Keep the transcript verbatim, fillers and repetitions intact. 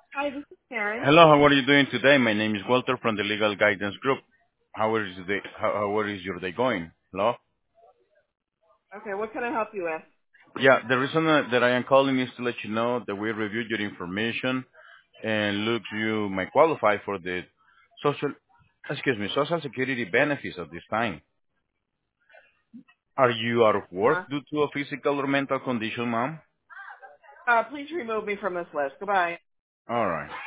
Hi, this is Karen. Hello, how are you doing today? My name is Walter from the Legal Guidance Group. How is the how, how is your day going? Hello? Okay, what can I help you with? Yeah, the reason uh, that I am calling is to let you know that we reviewed your information and look you might qualify for the social excuse me, social security benefits at this time. Are you out of work Huh? due to a physical or mental condition, ma'am? Uh, please remove me from this list. Goodbye. All right.